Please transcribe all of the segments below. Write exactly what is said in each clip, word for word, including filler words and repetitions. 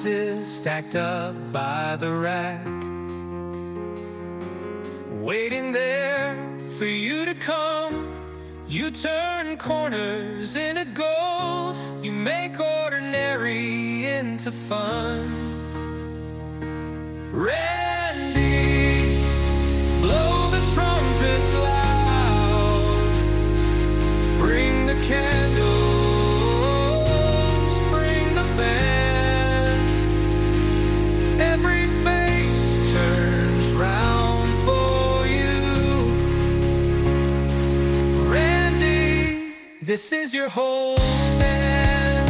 boxes stacked up by the rack, waiting there for you to come. You turn corners into gold, you make ordinary into fun. Randy, blow the trumpets loud, bring the candles, bring the band. Every face turns round for you. Randy, this is your whole stand.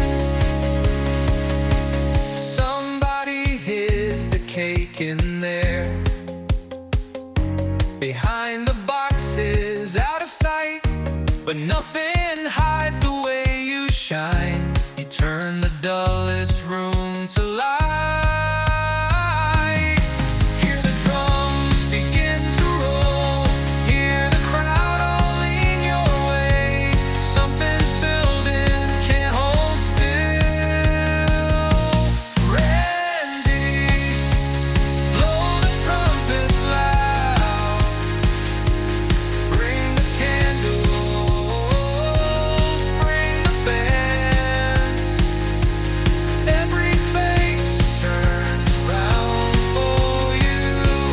Somebody hid the cake in there, behind the boxes, out of sight. But nothing hides the way you shine. You turn the dullest room to light. Hear the drums begin to roll, hear the crowd all lean your way. Something's building, can't hold still. Randy, blow the trumpets loud, bring the candles, bring the band. Every face turns round for you.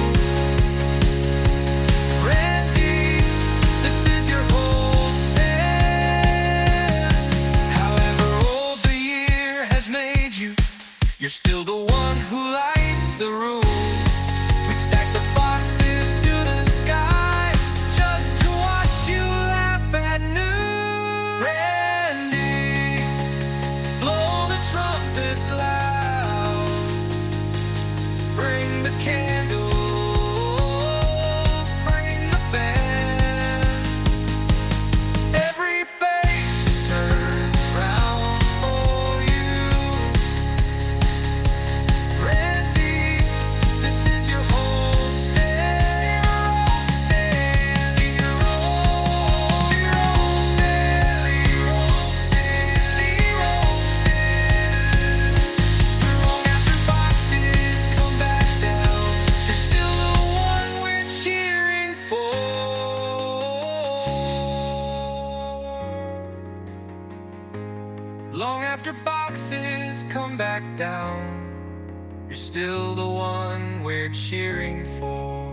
Randy, this is your whole stand. However old the year has made you, you're still the one who lights the room. We stack the boxes to the sky just to watch you laugh at noon. Randy, blow the trumpets loud, bring the candles, bring the band. Every face turns round for you. Randy, this is your whole stand. Zero stand, zero stand, zero stand. Long after boxes come back down, you're still the one we're cheering for. Long after boxes come back down, you're still the one we're cheering for.